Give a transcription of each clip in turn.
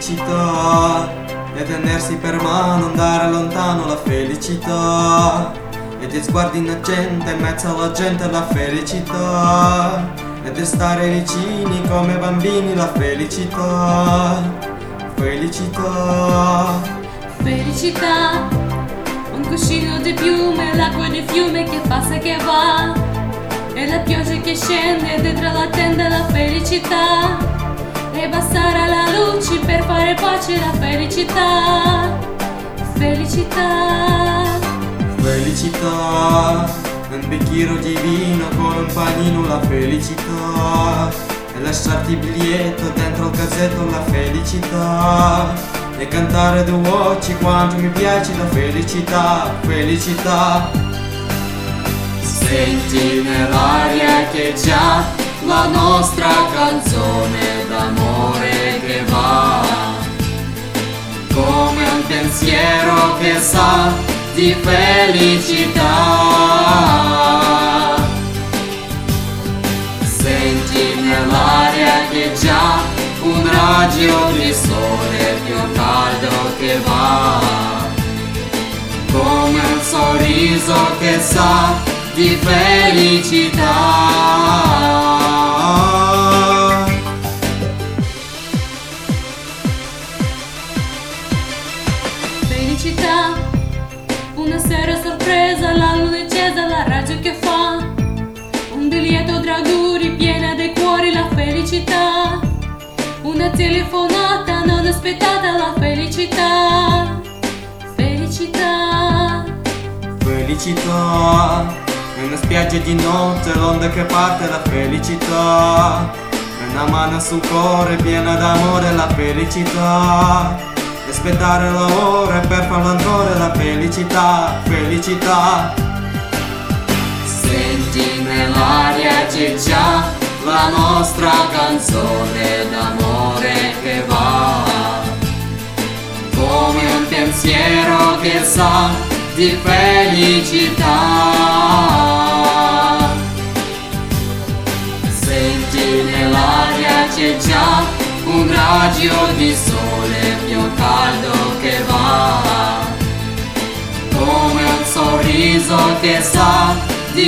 felicità e tenersi per mano, andare lontano la felicità ed il sguardo innocente in mezzo alla gente la felicità ed stare vicini come bambini la felicità. Felicità, felicità, un cuscino di piume, l'acqua di fiume che passa e che va e la pioggia che scende dentro la tenda la felicità e bastare la luce per fare pace la felicità. Felicità, felicità, un bicchiere di vino con un panino la felicità e lasciarti il biglietto dentro il cassetto la felicità e cantare due voci quanto mi piace la felicità. Felicità, senti nell'aria che già la nostra canzone d'amore che va come un pensiero che sa di felicità. Senti nell'aria che già un raggio di sole più caldo che va come un sorriso che sa di felicità. Felicità, una sera sorpresa, la luna accesa, la radio che fa un biglietto d'auguri piena dei cuori la felicità, una telefonata non aspettata la felicità. Felicità, felicità, una spiaggia di notte, l'onda che parte la felicità, una mano sul cuore piena d'amore la felicità, aspettare l'ora per farlo ancora la felicità. Felicità, senti nell'aria c'è già la nostra canzone d'amore che va come un pensiero che sa di felicità. Senti nell'aria c'è già un raggio di sole più caldo che va come un sorriso che sa di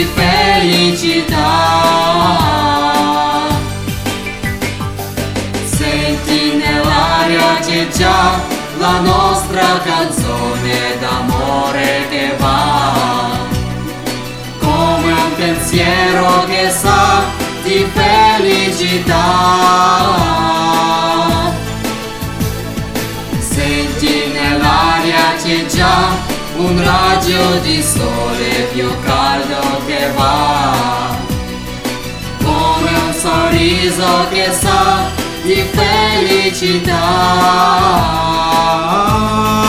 felicità. Senti nell'aria c'è già la nostra canzone d'amore che va come un pensiero che sa di felicità. Senti nell'aria c'è già un raggio di sole più caldo che va come un sorriso che sa di felicità.